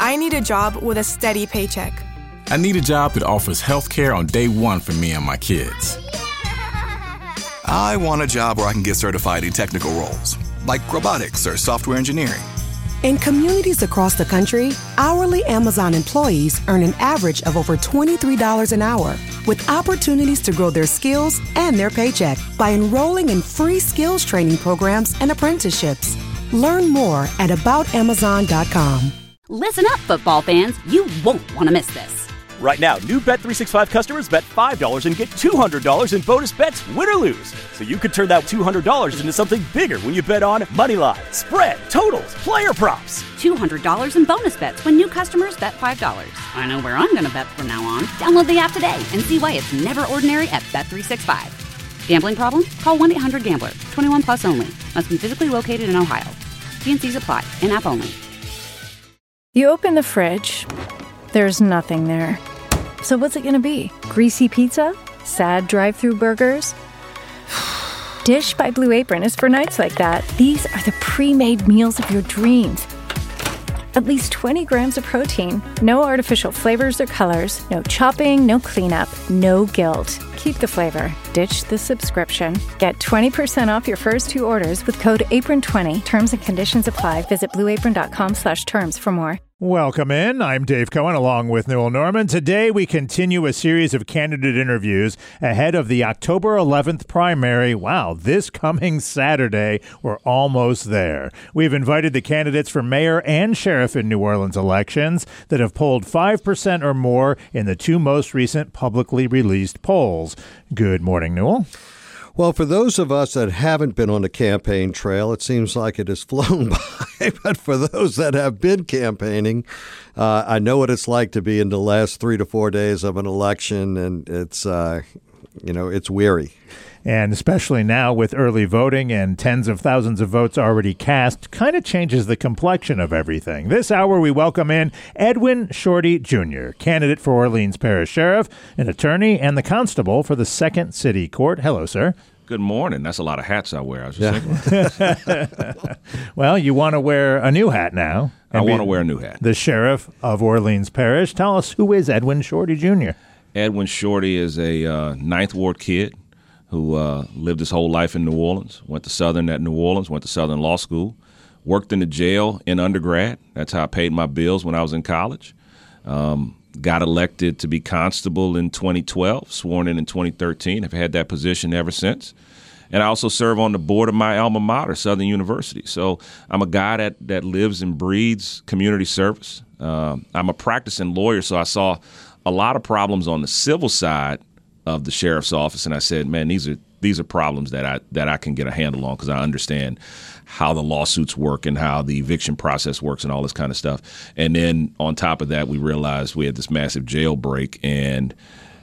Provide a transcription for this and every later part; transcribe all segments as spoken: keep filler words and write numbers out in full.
I need a job with a steady paycheck. I need a job that offers health care on day one for me and my kids. I want a job where I can get certified in technical roles, like robotics or software engineering. In communities across the country, hourly Amazon employees earn an average of over twenty-three dollars an hour, with opportunities to grow their skills and their paycheck by enrolling in free skills training programs and apprenticeships. Learn more at about amazon dot com. Listen up, football fans. You won't want to miss this. Right now, new Bet three sixty-five customers bet five dollars and get two hundred dollars in bonus bets, win or lose. So you could turn that two hundred dollars into something bigger when you bet on money line, spread, totals, player props. two hundred dollars in bonus bets when new customers bet five dollars. I know where I'm going to bet from now on. Download the app today and see why it's never ordinary at Bet three sixty-five. Gambling problem? Call one eight hundred gambler. twenty-one plus only. Must be physically located in Ohio. T and C's apply. In-app only. You open the fridge. There's nothing there. So what's it going to be? Greasy pizza? Sad drive-thru burgers? Dish by Blue Apron is for nights like that. These are the pre-made meals of your dreams. At least twenty grams of protein, no artificial flavors or colors, no chopping, no cleanup, no guilt. Keep the flavor. Ditch the subscription. Get twenty percent off your first two orders with code apron twenty. Terms and conditions apply. Visit blueapron.com slash terms for more. Welcome in. I'm Dave Cohen along with Newell Norman. Today we continue a series of candidate interviews ahead of the October eleventh primary. Wow, this coming Saturday, we're almost there. We've invited the candidates for mayor and sheriff in New Orleans elections that have polled five percent or more in the two most recent publicly released polls. Good morning, Newell. Well, for those of us that haven't been on the campaign trail, it seems like it has flown by. But for those that have been campaigning, uh, I know what it's like to be in the last three to four days of an election, and it's, uh, you know, it's weary. And especially now with early voting and tens of thousands of votes already cast, kind of changes the complexion of everything. This hour, we welcome in Edwin Shorty Junior, candidate for Orleans Parish Sheriff, an attorney, and the constable for the Second City Court. Hello, sir. Good morning. That's a lot of hats I wear. I was just yeah. thinking. Well, you want to wear a new hat now. I want to wear a new hat. The Sheriff of Orleans Parish. Tell us, who is Edwin Shorty Junior? Edwin Shorty is a uh, Ninth Ward kid who uh, lived his whole life in New Orleans, went to Southern at New Orleans, went to Southern Law School, worked in the jail in undergrad. That's how I paid my bills when I was in college. Um, got elected to be constable in twenty twelve, sworn in in twenty thirteen. I've had that position ever since. And I also serve on the board of my alma mater, Southern University. So I'm a guy that, that lives and breathes community service. Um, I'm a practicing lawyer, so I saw a lot of problems on the civil side of the sheriff's office, and I said, man, these are these are problems that I that I can get a handle on because I understand how the lawsuits work and how the eviction process works and all this kind of stuff. And then on top of that, we realized we had this massive jailbreak, and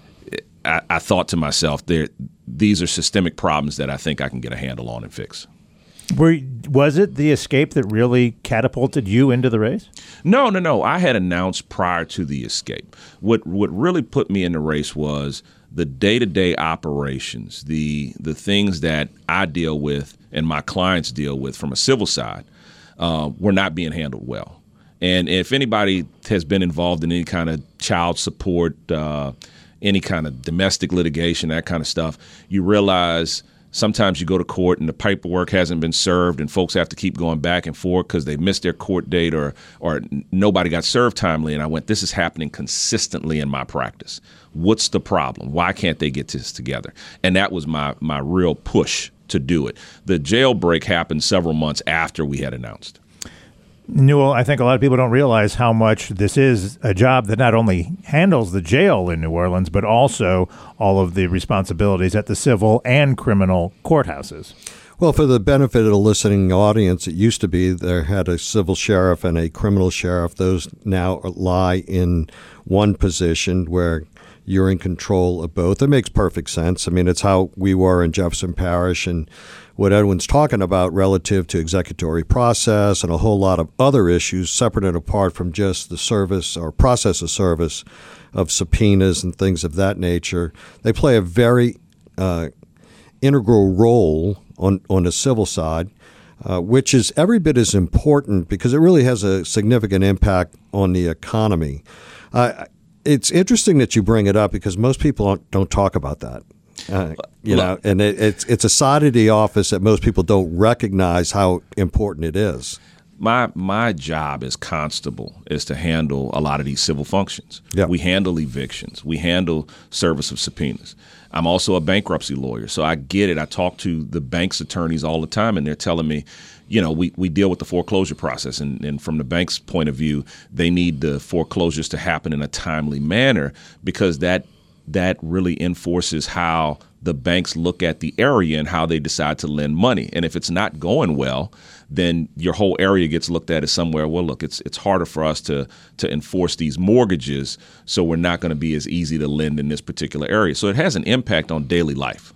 I, I thought to myself, there these are systemic problems that I think I can get a handle on and fix. Were, was it the escape that really catapulted you into the race? No, no, no. I had announced prior to the escape. What what really put me in the race was the day-to-day operations, the the things that I deal with and my clients deal with from a civil side uh, were not being handled well. And if anybody has been involved in any kind of child support, uh, any kind of domestic litigation, that kind of stuff, you realize sometimes you go to court and the paperwork hasn't been served and folks have to keep going back and forth because they missed their court date or or nobody got served timely. And I went, this is happening consistently in my practice. What's the problem? Why can't they get this together? And that was my my real push to do it. The jailbreak happened several months after we had announced. Newell, I think a lot of people don't realize how much this is a job that not only handles the jail in New Orleans, but also all of the responsibilities at the civil and criminal courthouses. Well, for the benefit of the listening audience, it used to be there had a civil sheriff and a criminal sheriff. Those now lie in one position where you're in control of both. It makes perfect sense. I mean, it's how we were in Jefferson Parish, and what Edwin's talking about relative to executory process and a whole lot of other issues separate and apart from just the service or process of service of subpoenas and things of that nature. They play a very uh, integral role on, on the civil side. uh, which is every bit as important because it really has a significant impact on the economy. Uh, it's interesting that you bring it up because most people don't, don't talk about that. Uh, you know, and it, it's it's a side of the office that most people don't recognize how important it is. My my job as constable is to handle a lot of these civil functions. Yep. We handle evictions. We handle service of subpoenas. I'm also a bankruptcy lawyer, so I get it. I talk to the bank's attorneys all the time, and they're telling me, you know, we, we deal with the foreclosure process. And, and from the bank's point of view, they need the foreclosures to happen in a timely manner because that that really enforces how the banks look at the area and how they decide to lend money. And if it's not going well, then your whole area gets looked at as somewhere, well, look, it's it's harder for us to to enforce these mortgages, so we're not going to be as easy to lend in this particular area. So it has an impact on daily life.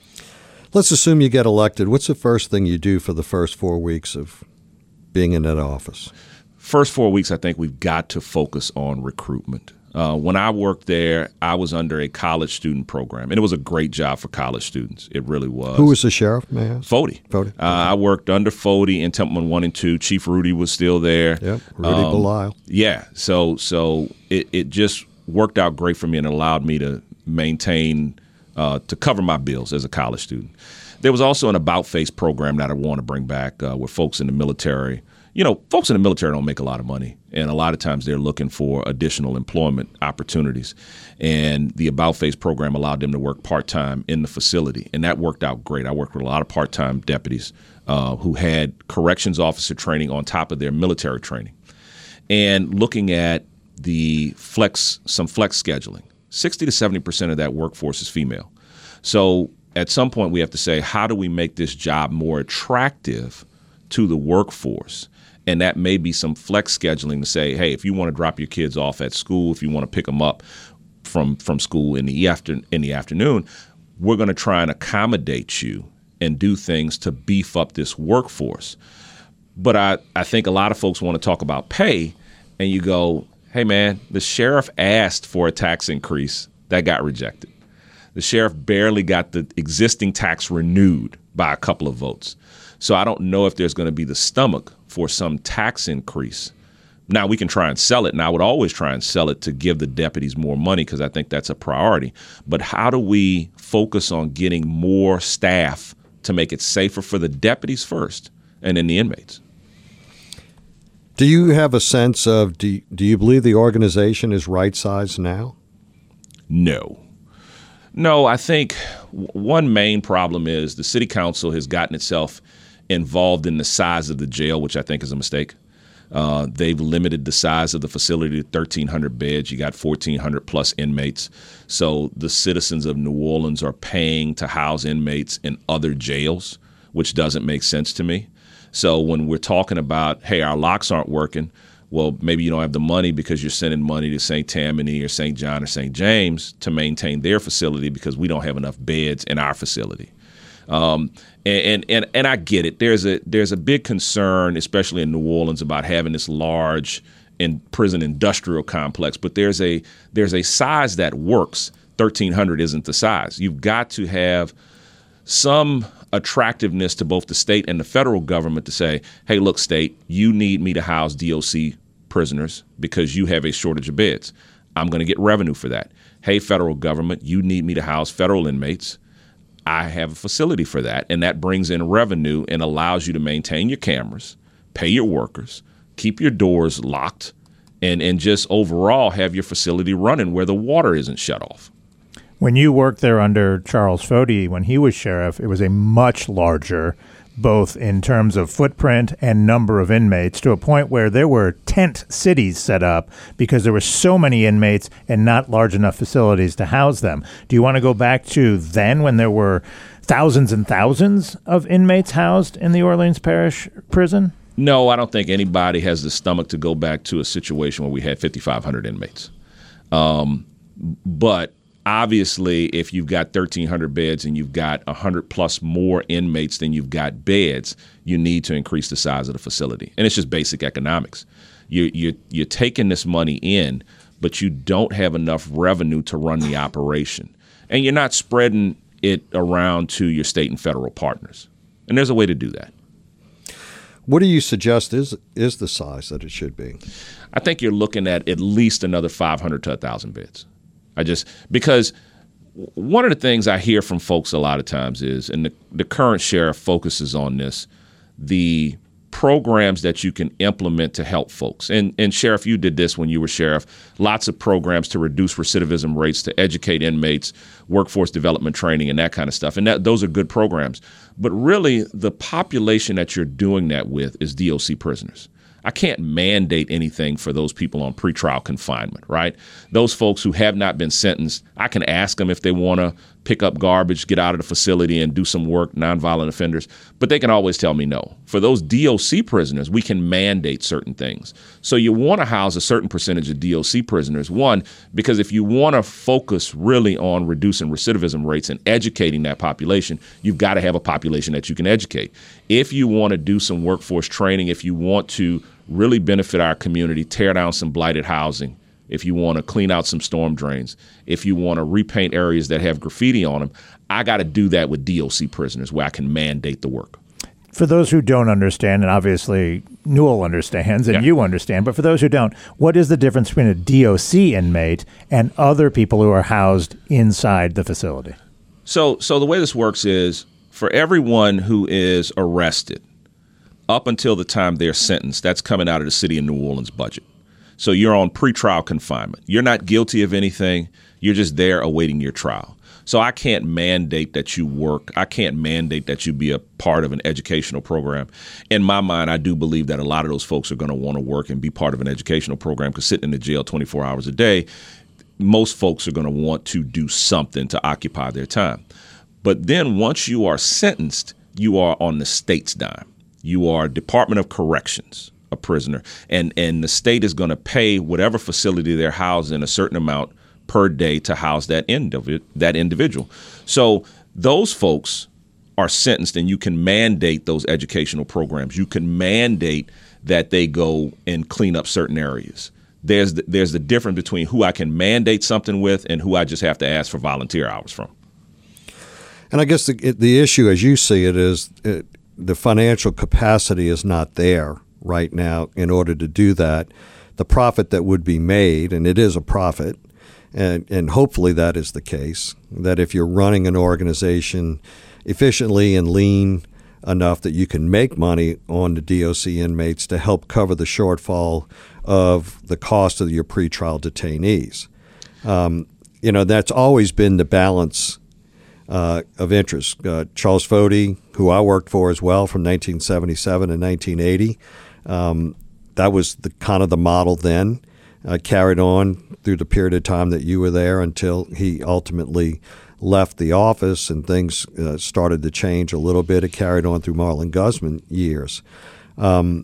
Let's assume you get elected. What's the first thing you do for the first four weeks of being in that office? First four weeks, I think we've got to focus on recruitment. Uh, when I worked there, I was under a college student program, and it was a great job for college students. It really was. Who was the sheriff, may I ask? Fody. Fody. Uh, I worked under Fody in Templeman one and two. Chief Rudy was still there. Yep, Rudy um, Belisle. Yeah, so so it, it just worked out great for me and allowed me to maintain, uh, to cover my bills as a college student. There was also an about-face program that I want to bring back uh, with folks in the military. You know, folks in the military don't make a lot of money, and a lot of times they're looking for additional employment opportunities. And the About Face program allowed them to work part-time in the facility, and that worked out great. I worked with a lot of part-time deputies uh, who had corrections officer training on top of their military training. And looking at the flex, some flex scheduling, sixty to seventy percent of that workforce is female. So at some point we have to say, how do we make this job more attractive to the workforce? And that may be some flex scheduling to say, hey, if you want to drop your kids off at school, if you want to pick them up from from school in the after in the afternoon, we're going to try and accommodate you and do things to beef up this workforce. But I, I think a lot of folks want to talk about pay, and you go, hey, man, the sheriff asked for a tax increase that got rejected. The sheriff barely got the existing tax renewed by a couple of votes. So I don't know if there's going to be the stomach for some tax increase. Now, we can try and sell it, and I would always try and sell it to give the deputies more money because I think that's a priority. But how do we focus on getting more staff to make it safer for the deputies first and then the inmates? Do you have a sense of, do, do you believe the organization is right-sized now? No. No, I think one main problem is the city council has gotten itself involved in the size of the jail, which I think is a mistake. Uh, they've limited the size of the facility to thirteen hundred beds. You got fourteen hundred plus inmates. So the citizens of New Orleans are paying to house inmates in other jails, which doesn't make sense to me. So when we're talking about, hey, our locks aren't working, well, maybe you don't have the money because you're sending money to Saint Tammany or Saint John or Saint James to maintain their facility because we don't have enough beds in our facility. Um, and, and and I get it. There's a there's a big concern, especially in New Orleans, about having this large in prison industrial complex. But there's a there's a size that works. thirteen hundred isn't the size. You've got to have some attractiveness to both the state and the federal government to say, hey, look, state, you need me to house D O C prisoners because you have a shortage of beds. I'm going to get revenue for that. Hey, federal government, you need me to house federal inmates. I have a facility for that, and that brings in revenue and allows you to maintain your cameras, pay your workers, keep your doors locked, and, and just overall have your facility running where the water isn't shut off. When you worked there under Charles Fody, when he was sheriff, it was a much larger, both in terms of footprint and number of inmates, to a point where there were tent cities set up because there were so many inmates and not large enough facilities to house them. Do you want to go back to then when there were thousands and thousands of inmates housed in the Orleans Parish prison? No, I don't think anybody has the stomach to go back to a situation where we had fifty-five hundred inmates. Um, but obviously, if you've got thirteen hundred beds and you've got one hundred plus more inmates than you've got beds, you need to increase the size of the facility. And it's just basic economics. You, you, you're taking this money in, but you don't have enough revenue to run the operation. And you're not spreading it around to your state and federal partners. And there's a way to do that. What do you suggest is is the size that it should be? I think you're looking at at least another five hundred to one thousand beds. I just because one of the things I hear from folks a lot of times is, and the, the current sheriff focuses on this, the programs that you can implement to help folks. And, and Sheriff, you did this when you were sheriff. Lots of programs to reduce recidivism rates, to educate inmates, workforce development training, and that kind of stuff. And that, those are good programs. But really, the population that you're doing that with is D O C prisoners. I can't mandate anything for those people on pretrial confinement, right? Those folks who have not been sentenced, I can ask them if they want to pick up garbage, get out of the facility and do some work, nonviolent offenders, but they can always tell me no. For those D O C prisoners, we can mandate certain things. So you want to house a certain percentage of D O C prisoners, one, because if you want to focus really on reducing recidivism rates and educating that population, you've got to have a population that you can educate. If you want to do some workforce training, if you want to really benefit our community, tear down some blighted housing, if you want to clean out some storm drains, if you want to repaint areas that have graffiti on them, I got to do that with D O C prisoners where I can mandate the work. For those who don't understand, and obviously Newell understands and yeah. you understand, but for those who don't, what is the difference between a D O C inmate and other people who are housed inside the facility? So, so the way this works is for everyone who is arrested, up until the time they're sentenced, that's coming out of the city of New Orleans budget. So you're on pretrial confinement. You're not guilty of anything. You're just there awaiting your trial. So I can't mandate that you work. I can't mandate that you be a part of an educational program. In my mind, I do believe that a lot of those folks are going to want to work and be part of an educational program, because sitting in the jail twenty-four hours a day, most folks are going to want to do something to occupy their time. But then once you are sentenced, you are on the state's dime. You are Department of Corrections, a prisoner, and, and the state is going to pay whatever facility they're housed in a certain amount per day to house that indiv- that individual. So those folks are sentenced, and you can mandate those educational programs. You can mandate that they go and clean up certain areas. There's the, there's the difference between who I can mandate something with and who I just have to ask for volunteer hours from. And I guess the the issue, as you see it, is it, the financial capacity is not there right now in order to do that. The profit that would be made, and it is a profit, and, and hopefully that is the case, that if you're running an organization efficiently and lean enough that you can make money on the D O C inmates to help cover the shortfall of the cost of your pretrial detainees. Um, you know, that's always been the balance Uh, of interest. Uh, Charles Fody, who I worked for as well from nineteen seventy-seven to nineteen eighty, um, that was the kind of the model then, uh, carried on through the period of time that you were there until he ultimately left the office and things uh, started to change a little bit. It carried on through Marlon Guzman years. Um,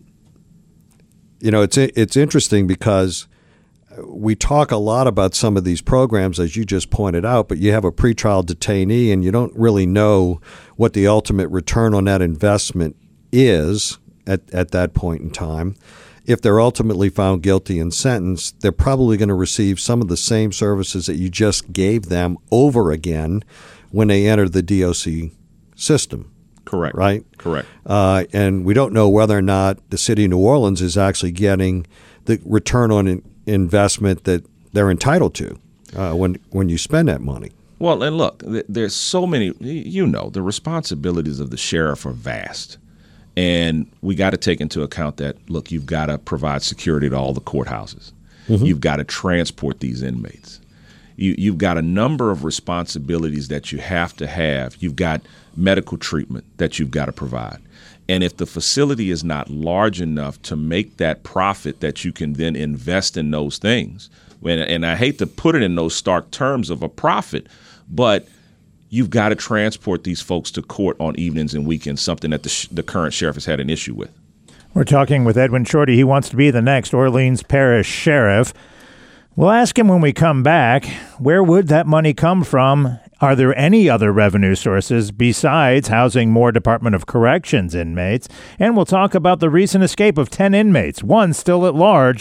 you know, it's it's interesting because we talk a lot about some of these programs, as you just pointed out, but you have a pretrial detainee and you don't really know what the ultimate return on that investment is at, at that point in time. If they're ultimately found guilty and sentenced, they're probably going to receive some of the same services that you just gave them over again when they enter the D O C system. Correct. Right? Correct. Uh, and we don't know whether or not the city of New Orleans is actually getting the return on in, investment that they're entitled to uh, when when you spend that money. Well, and look, there's so many, you know, the responsibilities of the sheriff are vast. And we got to take into account that, look, you've got to provide security to all the courthouses. Mm-hmm. You've got to transport these inmates. You, you've got a number of responsibilities that you have to have. You've got medical treatment that you've got to provide. And if the facility is not large enough to make that profit that you can then invest in those things, when, and I hate to put it in those stark terms of a profit, but you've got to transport these folks to court on evenings and weekends, something that the, sh- the current sheriff has had an issue with. We're talking with Edwin Shorty. He wants to be the next Orleans Parish Sheriff. We'll ask him when we come back, where would that money come from? Are there any other revenue sources besides housing more Department of Corrections inmates? And we'll talk about the recent escape of ten inmates, one still at large.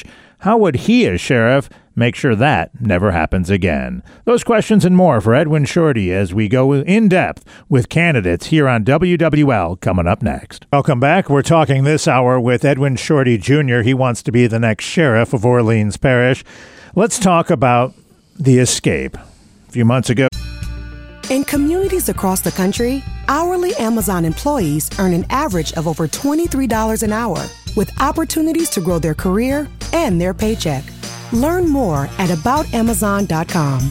How would he, as sheriff, make sure that never happens again? Those questions and more for Edwin Shorty as we go in depth with candidates here on W W L coming up next. Welcome back. We're talking this hour with Edwin Shorty Junior He wants to be the next sheriff of Orleans Parish. Let's talk about the escape. A few months ago. In communities across the country, hourly Amazon employees earn an average of over twenty-three dollars an hour, with opportunities to grow their career and their paycheck. Learn more at about amazon dot com.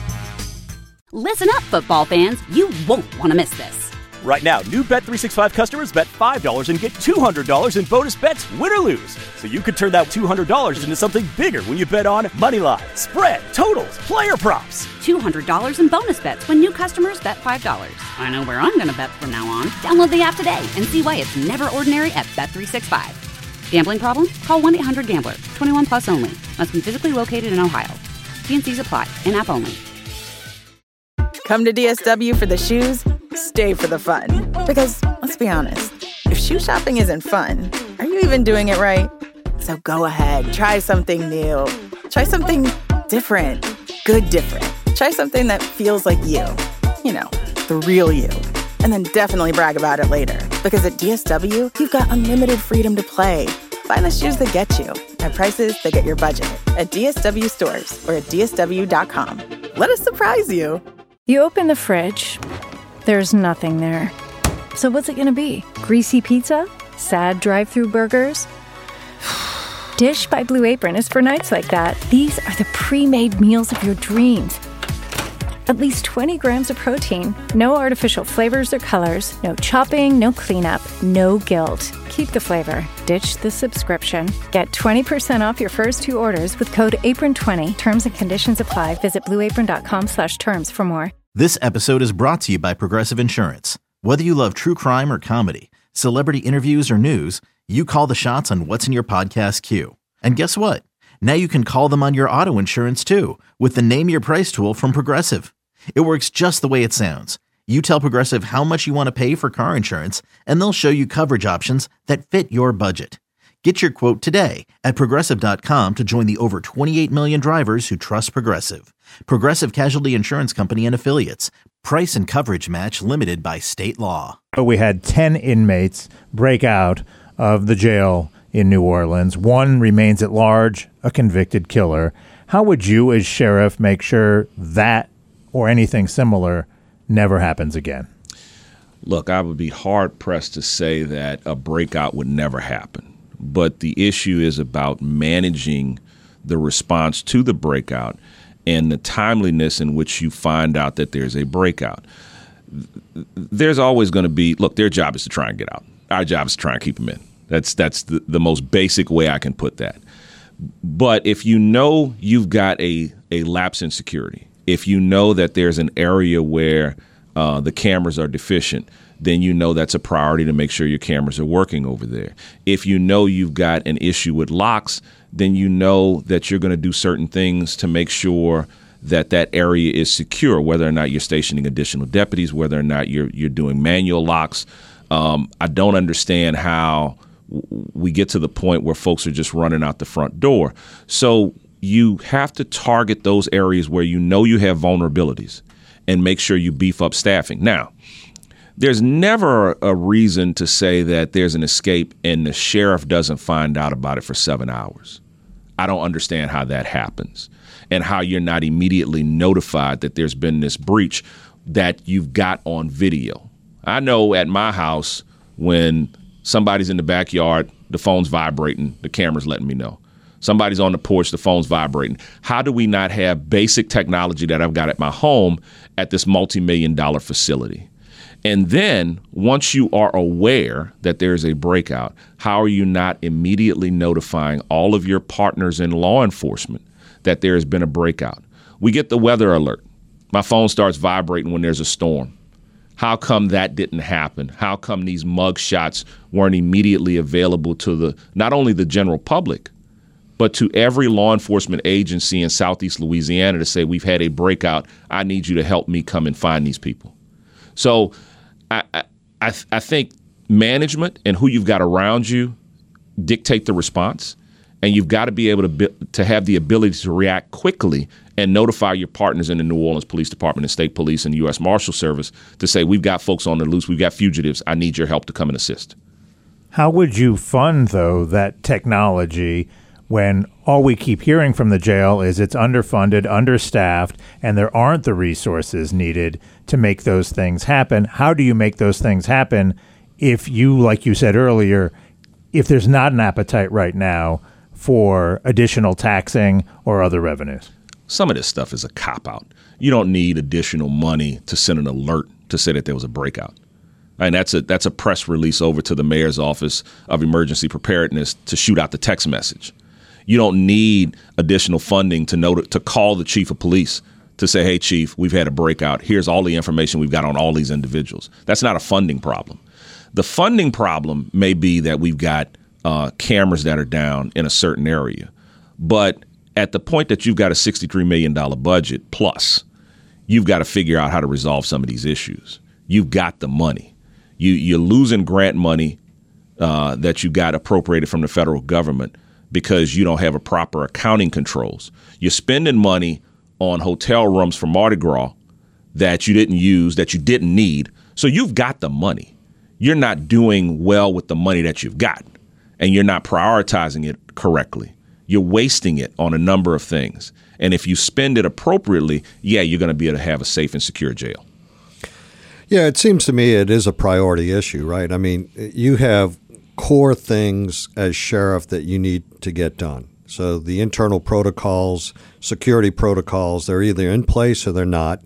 Listen up, football fans. You won't want to miss this. Right now, new Bet three sixty-five customers bet five dollars and get two hundred dollars in bonus bets, win or lose. So you could turn that two hundred dollars into something bigger when you bet on moneyline, spread, totals, player props. two hundred dollars in bonus bets when new customers bet five dollars. I know where I'm going to bet from now on. Download the app today and see why it's never ordinary at Bet three sixty-five. Gambling problem? Call one eight hundred gambler. twenty-one plus only. Must be physically located in Ohio. T and C's apply. In-app only. Come to D S W for the shoes, stay for the fun. Because, let's be honest, if shoe shopping isn't fun, are you even doing it right? So go ahead, try something new. Try something different. Good different. Try something that feels like you. You know, the real you. And then definitely brag about it later. Because at D S W, you've got unlimited freedom to play. Find the shoes that get you at prices that get your budget at D S W stores or at D S W dot com. Let us surprise you. You open the fridge, there's nothing there. So what's it going to be? Greasy pizza? Sad drive-thru burgers? Dish by Blue Apron is for nights like that. These are the pre-made meals of your dreams. At least twenty grams of protein, no artificial flavors or colors, no chopping, no cleanup, no guilt. Keep the flavor. Ditch the subscription. Get twenty percent off your first two orders with code apron twenty. Terms and conditions apply. Visit blue apron dot com slash terms for more. This episode is brought to you by Progressive Insurance. Whether you love true crime or comedy, celebrity interviews or news, you call the shots on what's in your podcast queue. And guess what? Now you can call them on your auto insurance too with the Name Your Price tool from Progressive. It works just the way it sounds. You tell Progressive how much you want to pay for car insurance, and they'll show you coverage options that fit your budget. Get your quote today at Progressive dot com to join the over twenty-eight million drivers who trust Progressive. Progressive Casualty Insurance Company and Affiliates. Price and coverage match limited by state law. We had ten inmates break out of the jail in New Orleans. One remains at large, a convicted killer. How would you, as sheriff, make sure that or anything similar never happens again? Look, I would be hard-pressed to say that a breakout would never happen. But the issue is about managing the response to the breakout and the timeliness in which you find out that there's a breakout. There's always going to be, look, their job is to try and get out. Our job is to try and keep them in. That's that's the, the most basic way I can put that. But if you know you've got a, a lapse in security, if you know that there's an area where uh, the cameras are deficient, then you know that's a priority to make sure your cameras are working over there. If you know you've got an issue with locks, then you know that you're going to do certain things to make sure that that area is secure, whether or not you're stationing additional deputies, whether or not you're you're doing manual locks. Um, I don't understand how we get to the point where folks are just running out the front door. So you have to target those areas where you know you have vulnerabilities and make sure you beef up staffing. Now, there's never a reason to say that there's an escape and the sheriff doesn't find out about it for seven hours. I don't understand how that happens and how you're not immediately notified that there's been this breach that you've got on video. I know at my house when somebody's in the backyard, the phone's vibrating, the camera's letting me know. Somebody's on the porch, the phone's vibrating. How do we not have basic technology that I've got at my home at this multi-million dollar facility? And then once you are aware that there's a breakout, how are you not immediately notifying all of your partners in law enforcement that there has been a breakout? We get the weather alert. My phone starts vibrating when there's a storm. How come that didn't happen? How come these mug shots weren't immediately available to the not only the general public, but to every law enforcement agency in Southeast Louisiana to say, we've had a breakout. I need you to help me come and find these people. So I, I, I think management and who you've got around you dictate the response. And you've got to be able to be, to have the ability to react quickly and notify your partners in the New Orleans Police Department and State Police and U S Marshal Service to say, we've got folks on the loose, we've got fugitives, I need your help to come and assist. How would you fund, though, that technology when all we keep hearing from the jail is it's underfunded, understaffed, and there aren't the resources needed to make those things happen? How do you make those things happen if you, like you said earlier, if there's not an appetite right now for additional taxing or other revenues? Some of this stuff is a cop-out. You don't need additional money to send an alert to say that there was a breakout. And that's a that's a press release over to the mayor's office of emergency preparedness to shoot out the text message. You don't need additional funding to know to, to call the chief of police to say, hey, chief, we've had a breakout. Here's all the information we've got on all these individuals. That's not a funding problem. The funding problem may be that we've got uh, cameras that are down in a certain area. But at the point that you've got a sixty-three million dollars budget plus, you've got to figure out how to resolve some of these issues. You've got the money. You, you're losing grant money uh, that you got appropriated from the federal government because you don't have a proper accounting controls. You're spending money on hotel rooms for Mardi Gras that you didn't use, that you didn't need. So you've got the money. You're not doing well with the money that you've got, and you're not prioritizing it correctly. You're wasting it on a number of things. And if you spend it appropriately, yeah, you're going to be able to have a safe and secure jail. Yeah, it seems to me it is a priority issue, right? I mean, you have core things as sheriff that you need to get done. So the internal protocols, security protocols, they're either in place or they're not.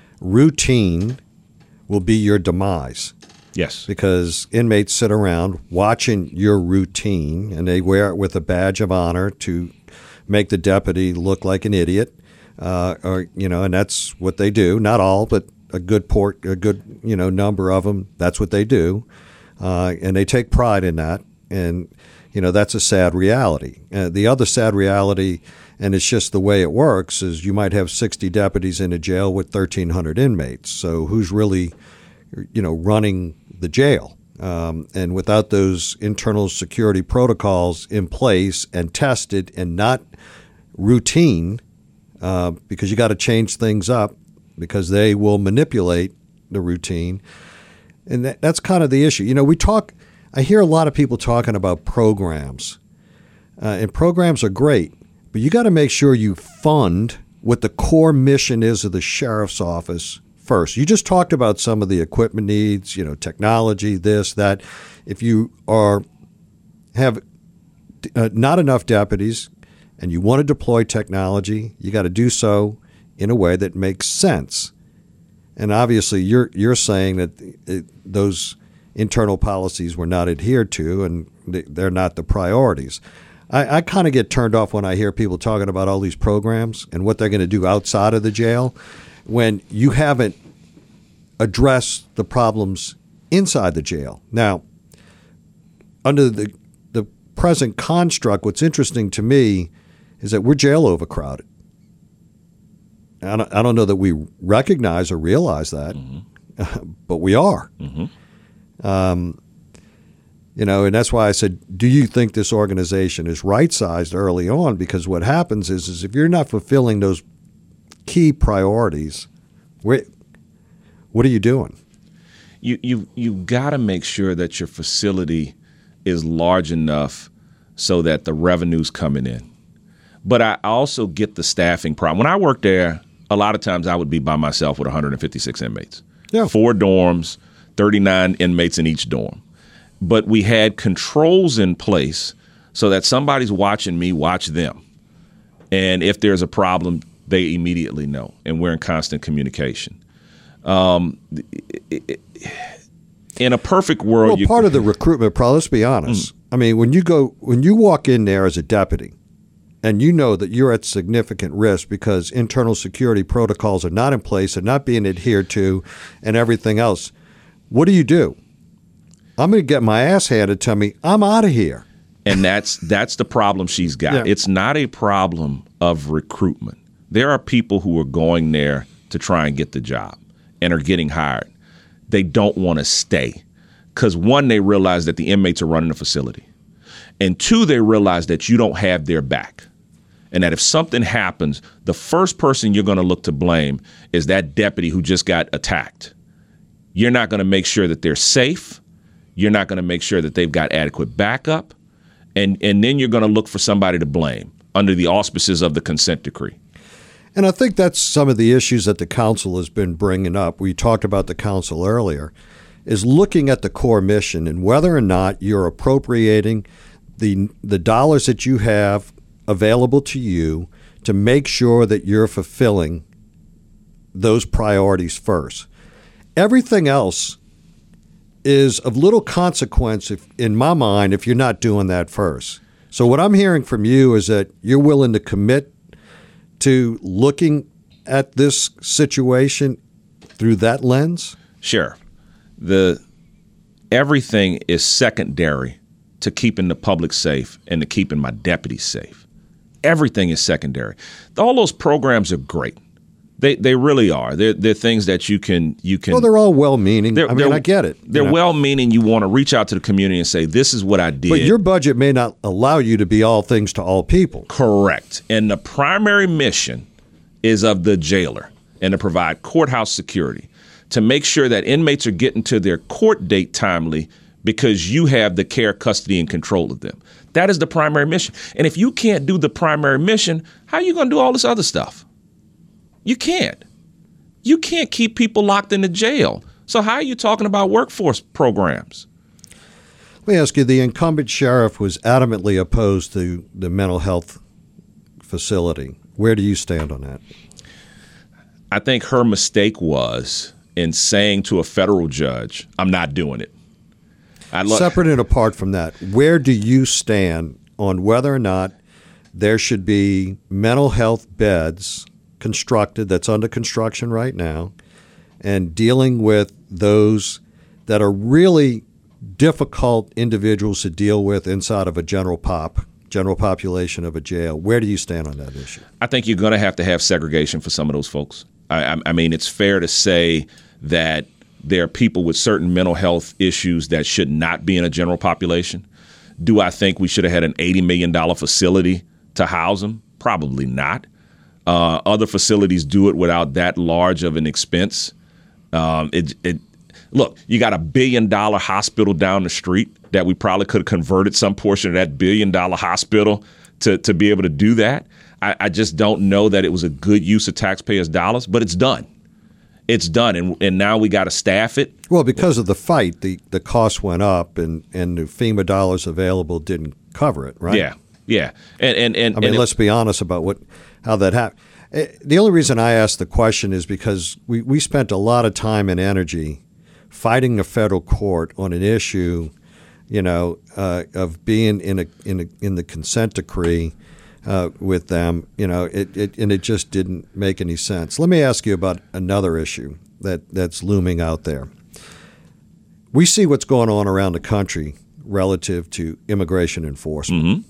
Routine will be your demise. Yes. Because inmates sit around watching your routine, and they wear it with a badge of honor to make the deputy look like an idiot. Uh, or you know, and that's what they do. Not all, but a good port, a good you know number of them. That's what they do, uh, and they take pride in that. And you know that's a sad reality. Uh, the other sad reality, and it's just the way it works, is you might have sixty deputies in a jail with thirteen hundred inmates. So who's really, you know, running the jail? Um, and without those internal security protocols in place and tested and not routine, uh, because you got to change things up because they will manipulate the routine. And that, that's kind of the issue. You know, we talk, I hear a lot of people talking about programs, uh, and programs are great, but you got to make sure you fund what the core mission is of the sheriff's office first. You just talked about some of the equipment needs, you know, technology, this, that. If you are have uh, not enough deputies and you want to deploy technology, you got to do so in a way that makes sense. And obviously, you're you're saying that it, those internal policies were not adhered to, and they, they're not the priorities. I, I kind of get turned off when I hear people talking about all these programs and what they're going to do outside of the jail, when you haven't addressed the problems inside the jail. Now, under the the present construct, what's interesting to me is that we're jail overcrowded. I don't, I don't know that we recognize or realize that, mm-hmm. but we are. Mm-hmm. Um, you know, and that's why I said, do you think this organization is right-sized early on? Because what happens is, is if you're not fulfilling those key priorities, where, what are you doing? You you you've got to make sure that your facility is large enough so that the revenue's coming in. But I also get the staffing problem. When I worked there, a lot of times I would be by myself with one hundred fifty-six inmates. Yeah. Four dorms, thirty-nine inmates in each dorm. But we had controls in place so that somebody's watching me watch them. And if there's a problem, they immediately know. And we're in constant communication. Um, in a perfect world, well, you part of the recruitment problem. Let's be honest. Mm. I mean, when you go, when you walk in there as a deputy, and you know that you're at significant risk because internal security protocols are not in place, are not being adhered to, and everything else, what do you do? I'm going to get my ass handed to me. I'm out of here. And that's that's the problem she's got. Yeah. It's not a problem of recruitment. There are people who are going there to try and get the job and are getting hired. They don't want to stay because, one, they realize that the inmates are running the facility. And two, they realize that you don't have their back. And that if something happens, the first person you're going to look to blame is that deputy who just got attacked. You're not going to make sure that they're safe. You're not going to make sure that they've got adequate backup. And, and then you're going to look for somebody to blame under the auspices of the consent decree. And I think that's some of the issues that the council has been bringing up. We talked about the council earlier, is looking at the core mission and whether or not you're appropriating the the dollars that you have available to you to make sure that you're fulfilling those priorities first. Everything else is of little consequence, if, in my mind, if you're not doing that first. So what I'm hearing from you is that you're willing to commit to looking at this situation through that lens? Sure. The everything is secondary to keeping the public safe and to keeping my deputies safe. Everything is secondary. All those programs are great. They they really are. They're, they're things that you can you can. Well, they're all well-meaning. I mean, I get it. They're you know? well-meaning. You want to reach out to the community and say, "This is what I did." But your budget may not allow you to be all things to all people. Correct. And the primary mission is of the jailer and to provide courthouse security, to make sure that inmates are getting to their court date timely because you have the care, custody, and control of them. That is the primary mission. And if you can't do the primary mission, how are you going to do all this other stuff? You can't. You can't keep people locked in the jail. So how are you talking about workforce programs? Let me ask you, the incumbent sheriff was adamantly opposed to the mental health facility. Where do you stand on that? I think her mistake was in saying to a federal judge, I'm not doing it. I lo- Separate and apart from that, where do you stand on whether or not there should be mental health beds constructed, that's under construction right now, and dealing with those that are really difficult individuals to deal with inside of a general pop, general population of a jail? Where do you stand on that issue? I think you're going to have to have segregation for some of those folks. I, I, I mean, it's fair to say that there are people with certain mental health issues that should not be in a general population. Do I think we should have had an eighty million dollars facility to house them? Probably not. Uh, other facilities do it without that large of an expense. Um, it, it, look, you got a billion dollar hospital down the street that we probably could have converted some portion of that billion dollar hospital to, to be able to do that. I, I just don't know that it was a good use of taxpayers' dollars, but it's done. It's done, and and now we got to staff it. Well, because of the fight, the, the cost went up, and, and the FEMA dollars available didn't cover it, right? Yeah, yeah. And and, and I mean, and let's it, be honest about what how that happened. The only reason I asked the question is because we, we spent a lot of time and energy fighting the federal court on an issue, you know, uh, of being in a in a, in the consent decree. Uh, with them, you know, it, it and it just didn't make any sense. Let me ask you about another issue that, that's looming out there. We see what's going on around the country relative to immigration enforcement. Mm-hmm.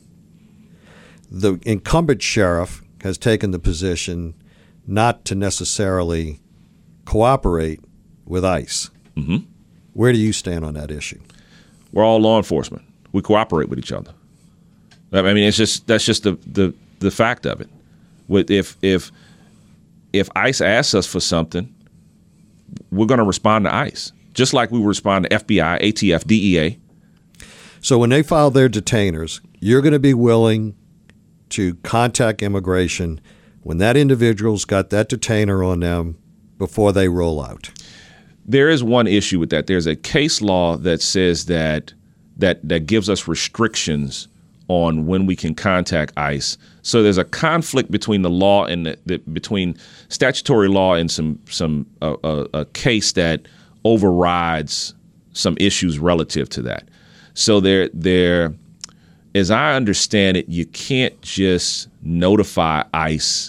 The incumbent sheriff has taken the position not to necessarily cooperate with ICE. Mm-hmm. Where do you stand on that issue? We're all law enforcement. We cooperate with each other. I mean, it's just that's just the, the, the fact of it. With if if if ICE asks us for something, we're going to respond to ICE, just like we respond to F B I, A T F, D E A. So when they file their detainers, you're going to be willing to contact immigration when that individual's got that detainer on them before they roll out. There is one issue with that. There's a case law that says that that that gives us restrictions on when we can contact ICE. So there's a conflict between the law and the, the between statutory law and some some uh, uh, a case that overrides some issues relative to that. So there there, as I understand it, you can't just notify ICE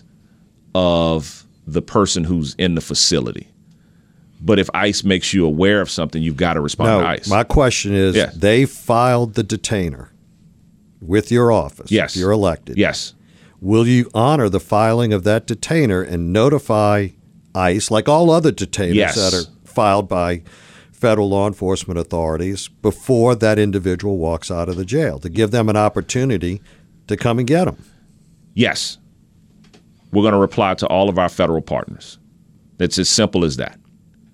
of the person who's in the facility. But if ICE makes you aware of something, you've got to respond no, to ICE. My question is, yes. They filed the detainer with your office. Yes. If you're elected. Yes. Will you honor the filing of that detainer and notify ICE, like all other detainers yes. that are filed by federal law enforcement authorities before that individual walks out of the jail, to give them an opportunity to come and get them. Yes. We're going to reply to all of our federal partners. It's as simple as that.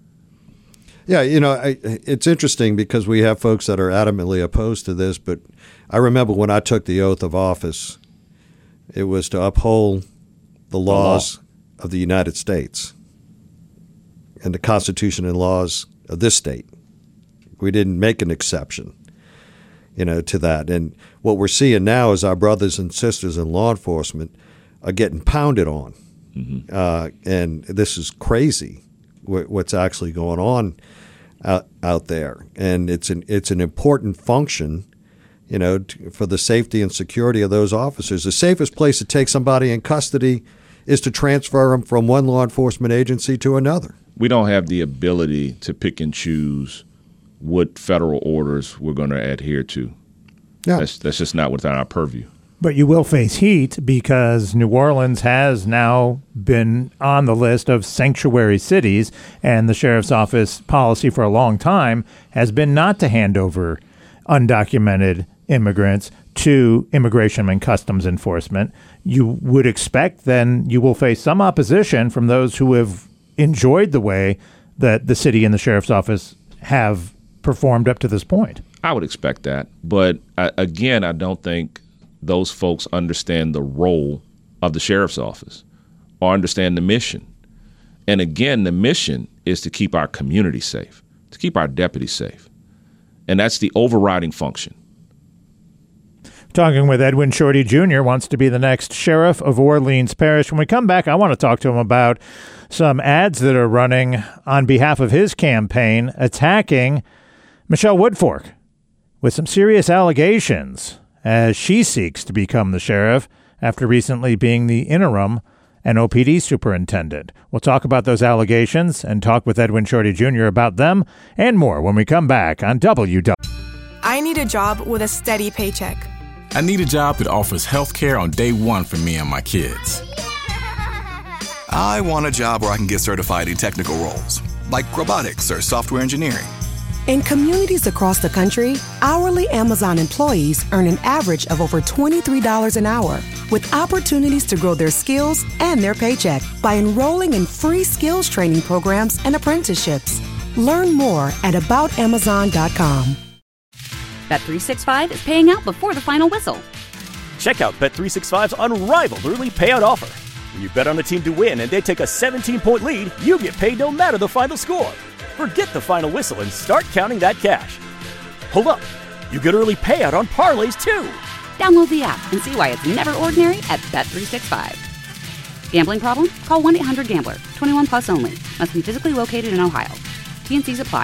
Yeah, you know, I, it's interesting because we have folks that are adamantly opposed to this, but I remember when I took the oath of office, it was to uphold the laws the law. of the United States and the Constitution and laws of this state. We didn't make an exception, you know, to that. And what we're seeing now is our brothers and sisters in law enforcement are getting pounded on. Mm-hmm. Uh, and this is crazy what's actually going on out, out there. And it's an it's an important function, you know, to, for the safety and security of those officers. The safest place to take somebody in custody is to transfer them from one law enforcement agency to another. We don't have the ability to pick and choose what federal orders we're going to adhere to. Yeah. That's, that's just not within our purview. But you will face heat because New Orleans has now been on the list of sanctuary cities, and the sheriff's office policy for a long time has been not to hand over undocumented immigrants to Immigration and Customs Enforcement. You would expect then you will face some opposition from those who have enjoyed the way that the city and the sheriff's office have performed up to this point. I would expect that. But uh, again, I don't think those folks understand the role of the sheriff's office or understand the mission. And again, the mission is to keep our community safe, to keep our deputies safe. And that's the overriding function. Talking with Edwin Shorty Junior, wants to be the next sheriff of Orleans Parish. When we come back, I want to talk to him about some ads that are running on behalf of his campaign attacking Michelle Woodfork with some serious allegations as she seeks to become the sheriff after recently being the interim N O P D superintendent. We'll talk about those allegations and talk with Edwin Shorty Junior about them and more when we come back on W W. I need a job with a steady paycheck. I need a job that offers health care on day one for me and my kids. I want a job where I can get certified in technical roles, like robotics or software engineering. In communities across the country, hourly Amazon employees earn an average of over twenty-three dollars an hour, with opportunities to grow their skills and their paycheck by enrolling in free skills training programs and apprenticeships. Learn more at about amazon dot com. Bet three sixty-five is paying out before the final whistle. Check out Bet three sixty-five's unrivaled early payout offer. When you bet on a team to win and they take a seventeen-point lead, you get paid no matter the final score. Forget the final whistle and start counting that cash. Hold up. You get early payout on parlays, too. Download the app and see why it's never ordinary at Bet three sixty-five. Gambling problem? Call one eight hundred gambler. twenty-one plus only. Must be physically located in Ohio. T and C's apply.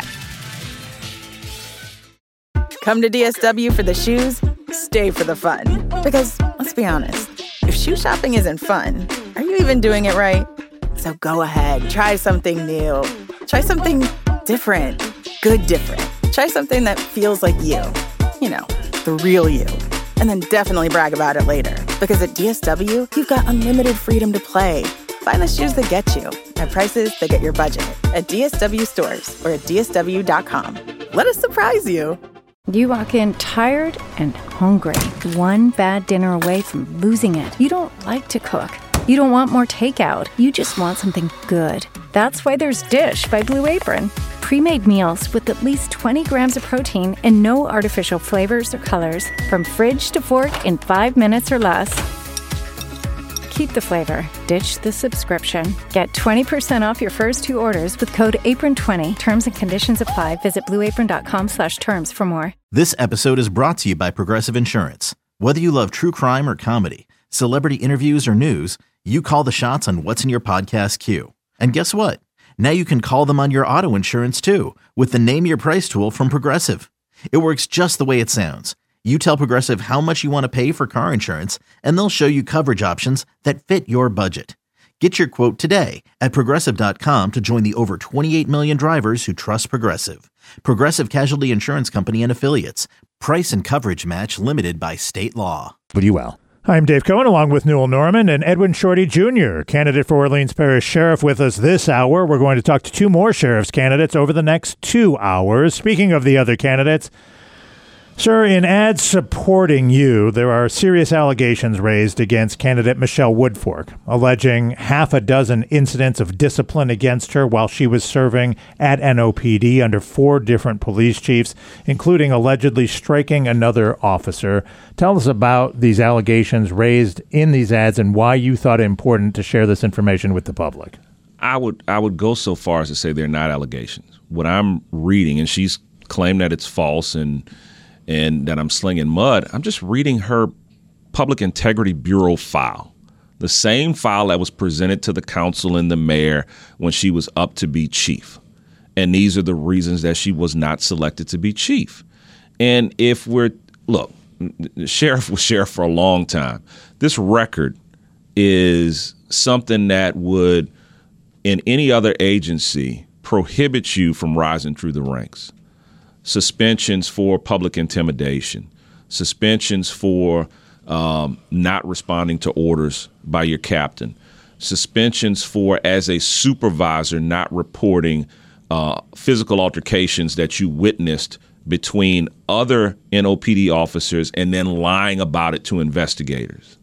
Come to D S W for the shoes, stay for the fun. Because, let's be honest, if shoe shopping isn't fun, are you even doing it right? So go ahead, try something new. Try something different. Good different. Try something that feels like you. You know, the real you. And then definitely brag about it later. Because at D S W, you've got unlimited freedom to play. Find the shoes that get you at prices that get your budget at D S W stores or at D S W dot com. Let us surprise you. You walk in tired and hungry, one bad dinner away from losing it. You don't like to cook. You don't want more takeout. You just want something good. That's why there's Dish by Blue Apron. Pre-made meals with at least twenty grams of protein and no artificial flavors or colors. From fridge to fork in five minutes or less. Keep the flavor. Ditch the subscription. Get twenty percent off your first two orders with code apron twenty. Terms and conditions apply. Visit blue apron dot com slash terms for more. This episode is brought to you by Progressive Insurance. Whether you love true crime or comedy, celebrity interviews or news, you call the shots on what's in your podcast queue. And guess what? Now you can call them on your auto insurance too with the Name Your Price tool from Progressive. It works just the way it sounds. You tell Progressive how much you want to pay for car insurance, and they'll show you coverage options that fit your budget. Get your quote today at progressive dot com to join the over twenty-eight million drivers who trust Progressive. Progressive Casualty Insurance Company and Affiliates. Price and coverage match limited by state law. W L. I'm Dave Cohen, along with Newell Norman and Edwin Shorty Junior, candidate for Orleans Parish Sheriff, with us this hour. We're going to talk to two more sheriff's candidates over the next two hours. Speaking of the other candidates, sir, in ads supporting you, there are serious allegations raised against candidate Michelle Woodfork, alleging half a dozen incidents of discipline against her while she was serving at N O P D under four different police chiefs, including allegedly striking another officer. Tell us about these allegations raised in these ads and why you thought it important to share this information with the public. I would I would go so far as to say they're not allegations. What I'm reading, and she's claimed that it's false and and that I'm slinging mud, I'm just reading her Public Integrity Bureau file, the same file that was presented to the council and the mayor when she was up to be chief. And these are the reasons that she was not selected to be chief. And if we're, look, the sheriff was sheriff for a long time. This record is something that would, in any other agency, prohibit you from rising through the ranks. Suspensions for public intimidation, suspensions for um, not responding to orders by your captain, suspensions for, as a supervisor, not reporting uh, physical altercations that you witnessed between other N O P D officers and then lying about it to investigators.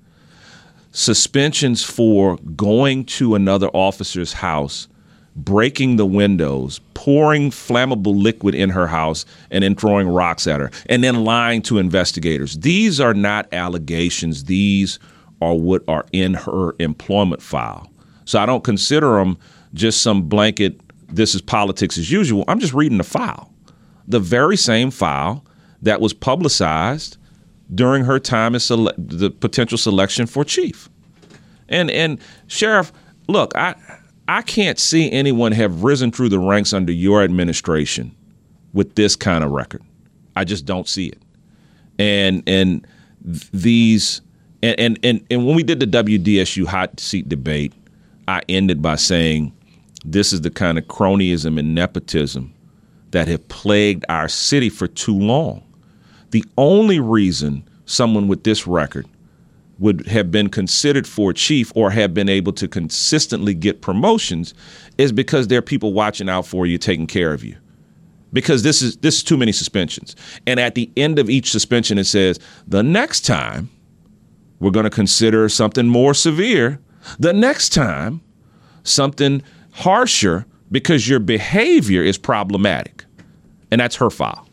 Suspensions for going to another officer's house, breaking the windows, pouring flammable liquid in her house, and then throwing rocks at her, and then lying to investigators. These are not allegations. These are what are in her employment file. So I don't consider them just some blanket, this is politics as usual. I'm just reading the file. The very same file that was publicized during her time as sele- the potential selection for chief. And, and Sheriff, look, I... I can't see anyone have risen through the ranks under your administration with this kind of record. I just don't see it. And and these and and and, and when we did the W D S U hot seat debate, I ended by saying this is the kind of cronyism and nepotism that have plagued our city for too long. The only reason someone with this record would have been considered for chief or have been able to consistently get promotions is because there are people watching out for you, taking care of you. Because this is this is too many suspensions. And at the end of each suspension, it says, the next time we're going to consider something more severe. The next time, something harsher because your behavior is problematic. And that's her file.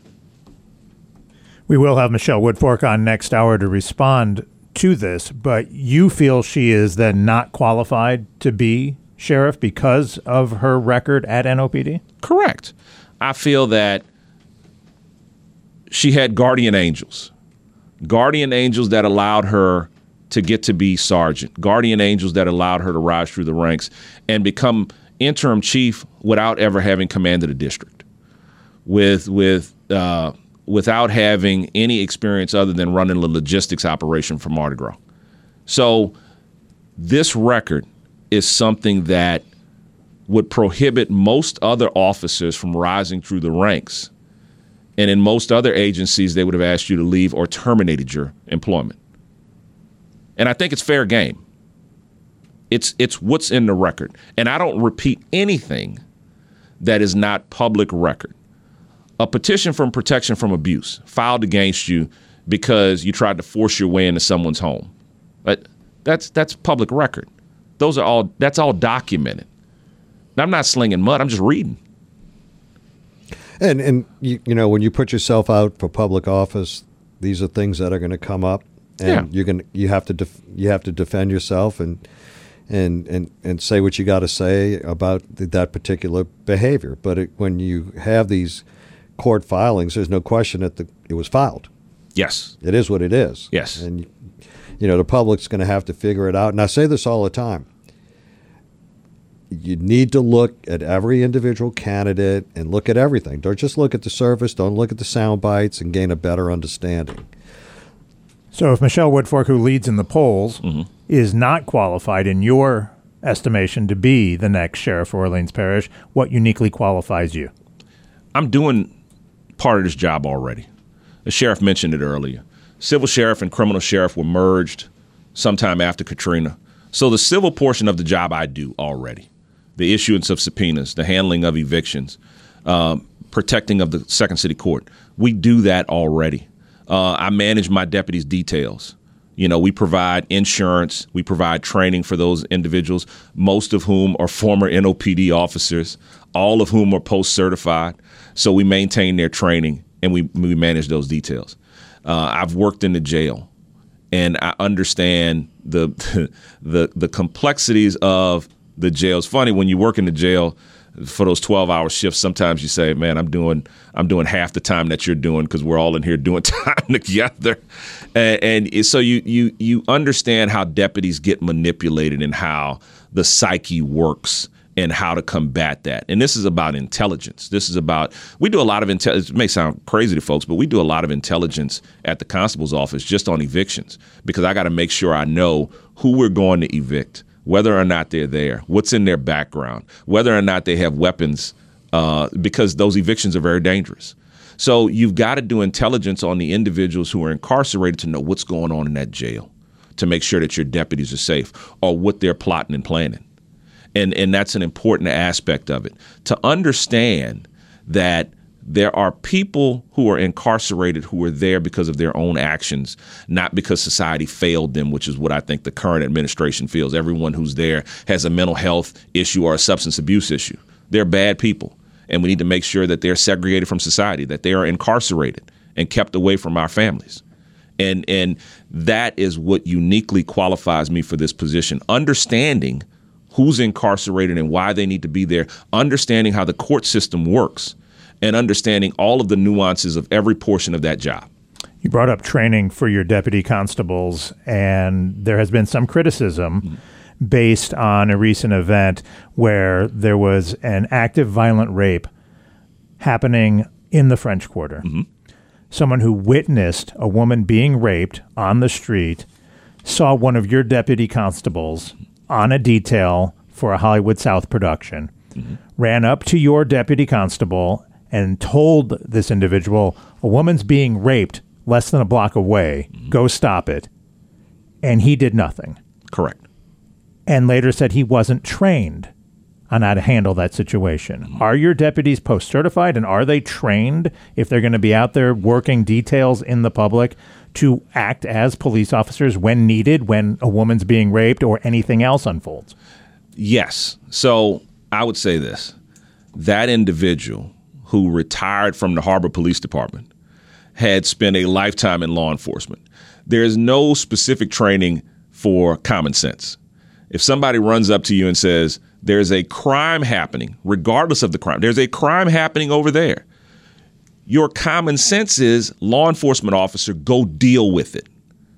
We will have Michelle Woodfork on next hour to respond to this, but you feel she is then not qualified to be sheriff because of her record at N O P D? Correct. I feel that she had guardian angels, guardian angels that allowed her to get to be sergeant, guardian angels that allowed her to rise through the ranks and become interim chief without ever having commanded a district, with with uh, without having any experience other than running the logistics operation for Mardi Gras. So this record is something that would prohibit most other officers from rising through the ranks. And in most other agencies, they would have asked you to leave or terminated your employment. And I think it's fair game. It's it's what's in the record. And I don't repeat anything that is not public record. A petition for protection from abuse filed against you because you tried to force your way into someone's home. But that's that's public record. Those are all that's all documented. I'm not slinging mud. I'm just reading. And and you, you know, when you put yourself out for public office, these are things that are going to come up, and yeah. you're going you have to def, you have to defend yourself and and and and say what you got to say about th- that particular behavior. But it, when you have these court filings, there's no question that the, it was filed. Yes. It is what it is. Yes. And, you know, the public's going to have to figure it out. And I say this all the time. You need to look at every individual candidate and look at everything. Don't just look at the surface. Don't look at the sound bites and gain a better understanding. So if Michelle Woodfork, who leads in the polls, mm-hmm. is not qualified in your estimation to be the next sheriff for Orleans Parish, what uniquely qualifies you? I'm doing part of this job already. The sheriff mentioned it earlier. Civil sheriff and criminal sheriff were merged sometime after Katrina. So the civil portion of the job I do already, the issuance of subpoenas, the handling of evictions, um, protecting of the Second City Court, we do that already. Uh, I manage my deputies' details. You know, we provide insurance, we provide training for those individuals, most of whom are former N O P D officers, all of whom are post-certified. So we maintain their training and we, we manage those details. Uh, I've worked in the jail, and I understand the, the the complexities of the jail. It's funny, when you work in the jail for those twelve-hour shifts, sometimes you say, man, I'm doing I'm doing half the time that you're doing because we're all in here doing time together. And, and so you you you understand how deputies get manipulated and how the psyche works and how to combat that. And this is about intelligence. This is about, we do a lot of intelligence. It may sound crazy to folks, but we do a lot of intelligence at the constable's office just on evictions, because I got to make sure I know who we're going to evict, whether or not they're there, what's in their background, whether or not they have weapons, uh, because those evictions are very dangerous. So you've got to do intelligence on the individuals who are incarcerated to know what's going on in that jail, to make sure that your deputies are safe, or what they're plotting and planning. And and that's an important aspect of it, to understand that there are people who are incarcerated who are there because of their own actions, not because society failed them, which is what I think the current administration feels. Everyone who's there has a mental health issue or a substance abuse issue. They're bad people, and we need to make sure that they're segregated from society, that they are incarcerated and kept away from our families. And and that is what uniquely qualifies me for this position, understanding who's incarcerated and why they need to be there, understanding how the court system works, and understanding all of the nuances of every portion of that job. You brought up training for your deputy constables, and there has been some criticism mm-hmm. based on a recent event where there was an active violent rape happening in the French Quarter. Mm-hmm. Someone who witnessed a woman being raped on the street saw one of your deputy constables on a detail for a Hollywood South production, mm-hmm. ran up to your deputy constable and told this individual, a woman's being raped less than a block away, mm-hmm. go stop it. And he did nothing. Correct. And later said he wasn't trained on how to handle that situation. Mm-hmm. Are your deputies post-certified, and are they trained, if they're going to be out there working details in the public, to act as police officers when needed, when a woman's being raped or anything else unfolds? Yes. So I would say this. That individual who retired from the Harbor Police Department had spent a lifetime in law enforcement. There is no specific training for common sense. If somebody runs up to you and says, there's a crime happening, regardless of the crime, there's a crime happening over there, your common sense is, law enforcement officer, go deal with it.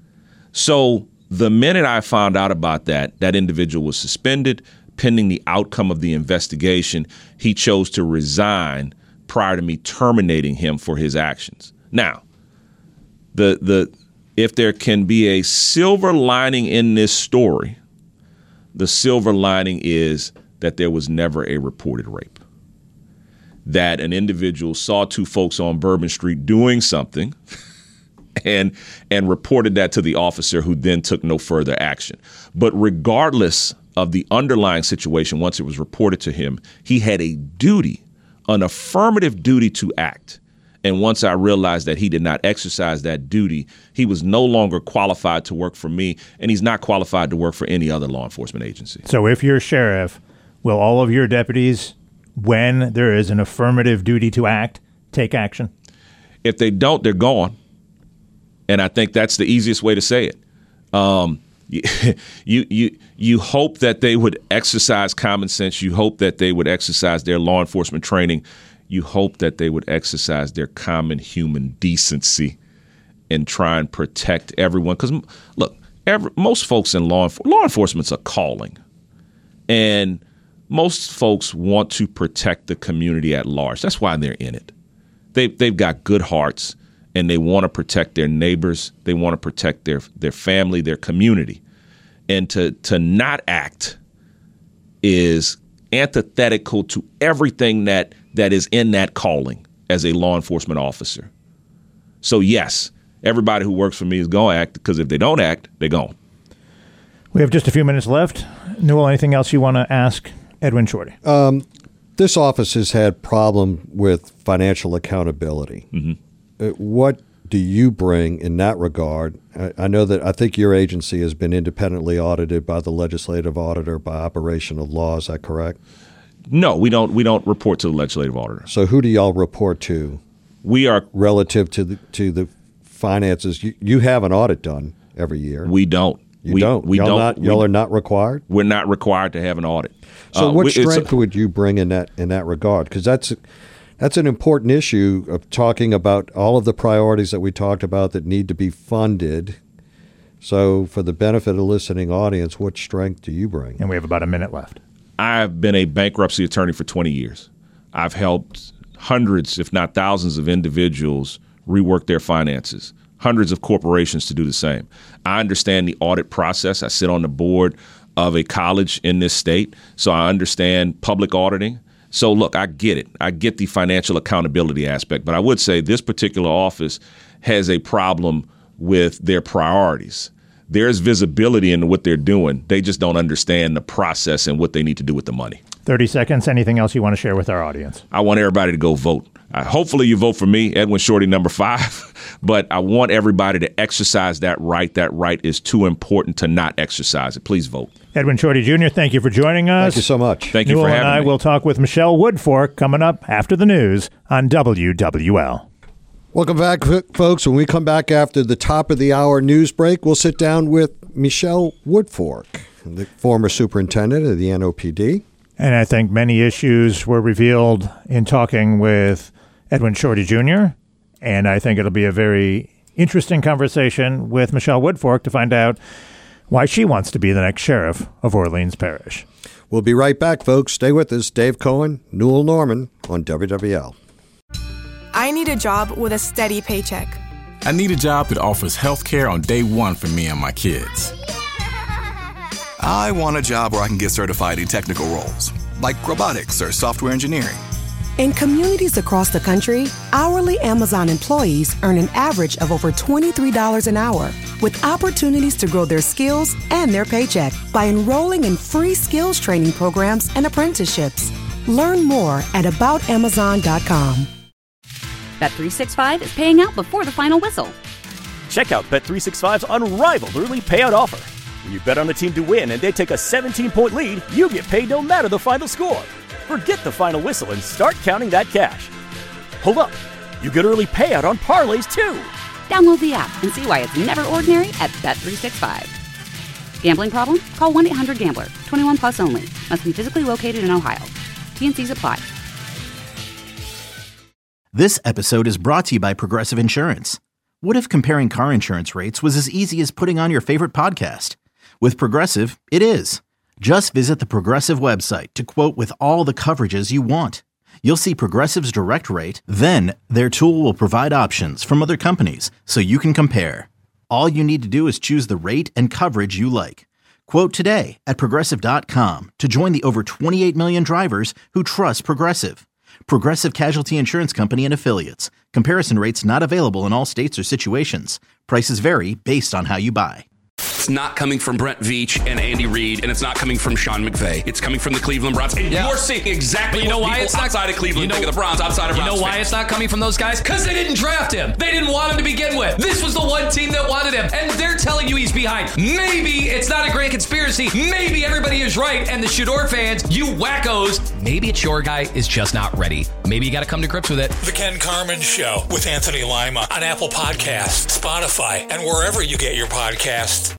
So the minute I found out about that, that individual was suspended pending the outcome of the investigation. He chose to resign prior to me terminating him for his actions. Now, the the if there can be a silver lining in this story, the silver lining is that there was never a reported rape. That an individual saw two folks on Bourbon Street doing something and and reported that to the officer, who then took no further action. But regardless of the underlying situation, once it was reported to him, he had a duty, an affirmative duty to act. And once I realized that he did not exercise that duty, he was no longer qualified to work for me, and he's not qualified to work for any other law enforcement agency. So if you're sheriff, will all of your deputies, when there is an affirmative duty to act, take action? If they don't, they're gone. And I think that's the easiest way to say it. Um, you you you hope that they would exercise common sense. You hope that they would exercise their law enforcement training. You hope that they would exercise their common human decency and try and protect everyone. Because, look, every, most folks in law, law enforcement's a calling. And most folks want to protect the community at large. That's why they're in it. They, they've got good hearts, and they want to protect their neighbors. They want to protect their their family, their community. And to to not act is antithetical to everything that that is in that calling as a law enforcement officer. So, yes, everybody who works for me is going to act, because if they don't act, they're gone. We have just a few minutes left. Newell, anything else you want to ask Edwin Shorty? Um, this office has had problem with financial accountability. Mm-hmm. Uh, what do you bring in that regard? I, I know that I think your agency has been independently audited by the legislative auditor by operation of law. Is that correct? No, we don't. We don't report to the legislative auditor. So who do y'all report to? We are relative to the to the finances. You, you have an audit done every year. We don't. You we don't. We y'all don't. Not, y'all we, are not required. We're not required to have an audit. So, uh, what we, strength would you bring in that in that regard? Because that's that's an important issue of talking about all of the priorities that we talked about that need to be funded. So, for the benefit of the listening audience, what strength do you bring? And we have about a minute left. I've been a bankruptcy attorney for twenty years. I've helped hundreds, if not thousands, of individuals rework their finances. Hundreds of corporations to do the same. I understand the audit process. I sit on the board of a college in this state, so I understand public auditing. So look, I get it. I get the financial accountability aspect, but I would say this particular office has a problem with their priorities. There's visibility into what they're doing. They just don't understand the process and what they need to do with the money. thirty seconds. Anything else you want to share with our audience? I want everybody to go vote. Uh, hopefully you vote for me, Edwin Shorty, number five. But I want everybody to exercise that right. That right is too important to not exercise it. Please vote. Edwin Shorty Junior, thank you for joining us. Thank you so much. Thank you Newell for having and I me. will talk with Michelle Woodfork coming up after the news on W W L. Welcome back, folks. When we come back after the top of the hour news break, we'll sit down with Michelle Woodfork, the former superintendent of the N O P D. And I think many issues were revealed in talking with Edwin Shorty Junior, and I think it'll be a very interesting conversation with Michelle Woodfork to find out why she wants to be the next sheriff of Orleans Parish. We'll be right back, folks. Stay with us. Dave Cohen, Newell Norman on W W L. I need a job with a steady paycheck. I need a job that offers health care on day one for me and my kids. I want a job where I can get certified in technical roles, like robotics or software engineering. In communities across the country, hourly Amazon employees earn an average of over twenty-three dollars an hour, with opportunities to grow their skills and their paycheck by enrolling in free skills training programs and apprenticeships. Learn more at about amazon dot com. Bet three sixty-five is paying out before the final whistle. Check out Bet three sixty-five's unrivaled early payout offer. When you bet on a team to win and they take a seventeen-point lead, you get paid no matter the final score. Forget the final whistle and start counting that cash. Hold up. You get early payout on parlays, too. Download the app and see why it's never ordinary at Bet three sixty-five. Gambling problem? Call one eight hundred gambler. twenty-one plus only. Must be physically located in Ohio. T and C's apply. This episode is brought to you by Progressive Insurance. What if comparing car insurance rates was as easy as putting on your favorite podcast? With Progressive, it is. Just visit the Progressive website to quote with all the coverages you want. You'll see Progressive's direct rate, then their tool will provide options from other companies so you can compare. All you need to do is choose the rate and coverage you like. Quote today at Progressive dot com to join the over twenty-eight million drivers who trust Progressive. Progressive Casualty Insurance Company and Affiliates. Comparison rates not available in all states or situations. Prices vary based on how you buy. It's not coming from Brent Veach and Andy Reid, and it's not coming from Sean McVay. It's coming from the Cleveland Browns. And yeah. you're seeing exactly but you know what why people it's not, outside of Cleveland you know, think of the Browns, outside of You Browns know why fans. it's not coming from those guys? Because they didn't draft him. They didn't want him to begin with. This was the one team that wanted him, and they're telling you he's behind. Maybe it's not a great conspiracy. Maybe everybody is right, and the Shador fans, you wackos, maybe it's your guy is just not ready. Maybe you got to come to grips with it. The Ken Carman Show with Anthony Lima on Apple Podcasts, Spotify, and wherever you get your podcasts.